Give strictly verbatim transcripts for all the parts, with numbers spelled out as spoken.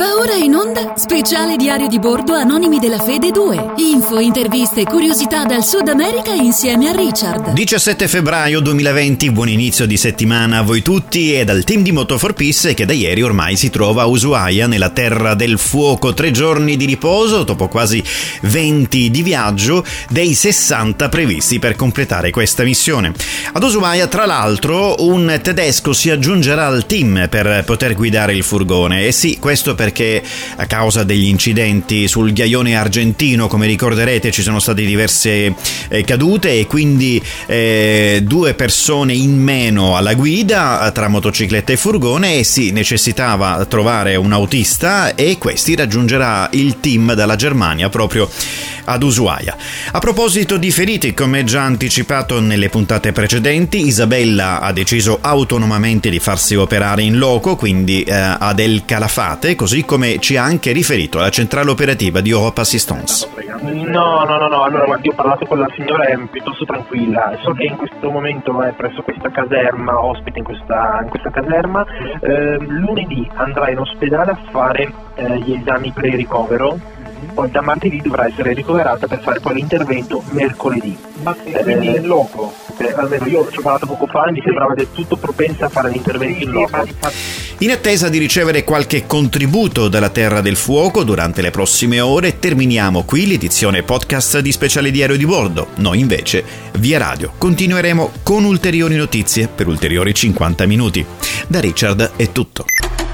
Va ora in onda speciale diario di bordo Anonimi della Fede due. Info, interviste e curiosità dal Sud America insieme a Richard. diciassette febbraio duemilaventi, buon inizio di settimana a voi tutti e dal team di Moto for Peace che da ieri ormai si trova a Ushuaia, nella terra del fuoco. Tre giorni di riposo dopo quasi venti di viaggio, dei sessanta previsti per completare questa missione. Ad Ushuaia, tra l'altro, un tedesco si aggiungerà al team per poter guidare il furgone. E sì, questo perché a causa degli incidenti sul ghiaione argentino, come ricorderete, ci sono state diverse eh, cadute e quindi eh, due persone in meno alla guida tra motocicletta e furgone, e si necessitava trovare un autista, e questi raggiungerà il team dalla Germania proprio ad Ushuaia. A proposito di feriti, come già anticipato nelle puntate precedenti, Isabella ha deciso autonomamente di farsi operare in loco, quindi eh, ad El Calafate, così come ci ha anche riferito la centrale operativa di Europe Assistance. No, no, no, no, allora guardi, ho parlato con la signora, è piuttosto tranquilla. So che in questo momento è presso questa caserma, ospite in questa, in questa caserma. Eh, lunedì andrà in ospedale a fare eh, gli esami pre-ricovero. Poi da martedì dovrà essere ricoverata per fare poi l'intervento mercoledì. Ma quindi in loco? Eh, almeno io ci ho parlato poco fa e mi sembrava del tutto propensa a fare l'intervento in loco. In attesa di ricevere qualche contributo dalla Terra del Fuoco durante le prossime ore, terminiamo qui l'edizione podcast di Speciale Diario di Bordo. Noi invece, via radio, continueremo con ulteriori notizie per ulteriori cinquanta minuti. Da Richard è tutto.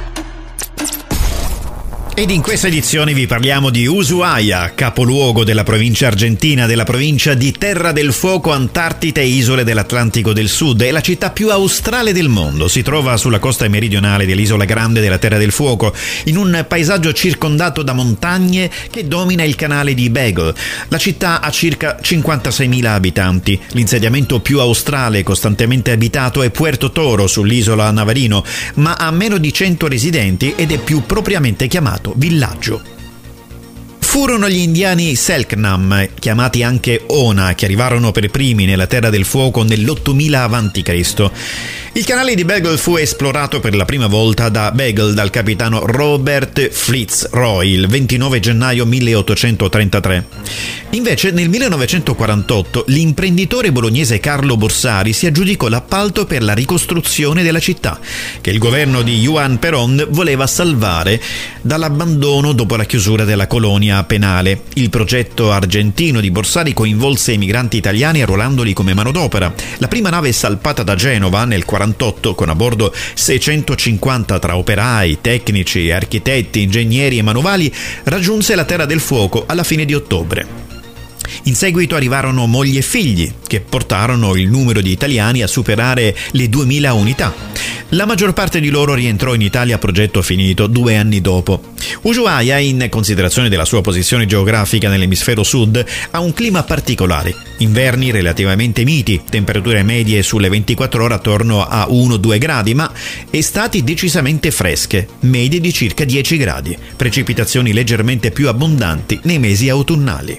Ed in questa edizione vi parliamo di Ushuaia, capoluogo della provincia argentina, della provincia di Terra del Fuoco, Antartide e isole dell'Atlantico del Sud. È la città più australe del mondo. Si trova sulla costa meridionale dell'isola grande della Terra del Fuoco, in un paesaggio circondato da montagne che domina il canale di Beagle. La città ha circa cinquantaseimila abitanti. L'insediamento più australe e costantemente abitato è Puerto Toro, sull'isola Navarino, ma ha meno di cento residenti ed è più propriamente chiamato villaggio. Furono gli indiani Selknam, chiamati anche Ona, che arrivarono per primi nella Terra del Fuoco nell'ottomila avanti Cristo Il canale di Beagle fu esplorato per la prima volta da Beagle dal capitano Robert Fitzroy il ventinove gennaio milleottocentotrentatré. Invece nel millenovecentoquarantotto l'imprenditore bolognese Carlo Borsari si aggiudicò l'appalto per la ricostruzione della città, che il governo di Juan Perón voleva salvare dall'abbandono dopo la chiusura della colonia penale. Il progetto argentino di Borsari coinvolse i migranti italiani arruolandoli come manodopera. La prima nave salpata da Genova nel quarantotto, con a bordo seicentocinquanta tra operai, tecnici, architetti, ingegneri e manovali, raggiunse la Terra del Fuoco alla fine di ottobre. In seguito arrivarono mogli e figli, che portarono il numero di italiani a superare le duemila unità. La maggior parte di loro rientrò in Italia a progetto finito due anni dopo. Ushuaia, in considerazione della sua posizione geografica nell'emisfero sud, ha un clima particolare. Inverni relativamente miti, temperature medie sulle ventiquattro ore attorno a uno due gradi, ma estati decisamente fresche, medie di circa dieci gradi, precipitazioni leggermente più abbondanti nei mesi autunnali.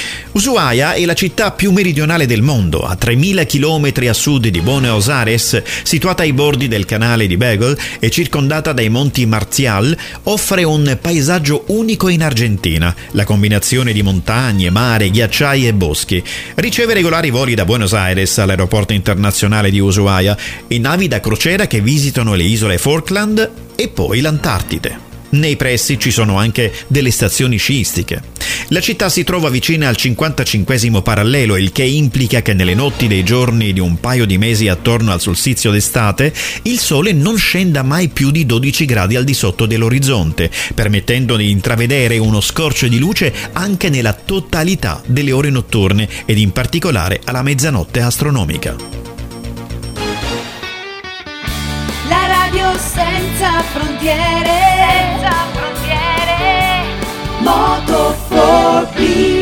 Ushuaia è la città più meridionale del mondo, a tremila chilometri a sud di Buenos Aires, situata ai bordi del canale di Beagle e circondata dai monti Marcial, offre un paesaggio unico in Argentina, la combinazione di montagne, mare, ghiacciai e boschi. Riceve regolari voli da Buenos Aires all'aeroporto internazionale di Ushuaia e navi da crociera che visitano le isole Falkland e poi l'Antartide. Nei pressi ci sono anche delle stazioni sciistiche. La città si trova vicina al cinquantacinquesimo parallelo, il che implica che nelle notti dei giorni di un paio di mesi attorno al solstizio d'estate il sole non scenda mai più di dodici gradi al di sotto dell'orizzonte, permettendo di intravedere uno scorcio di luce anche nella totalità delle ore notturne ed in particolare alla mezzanotte astronomica. La radio senza frontiere, senza frontiere, Moto for Peace.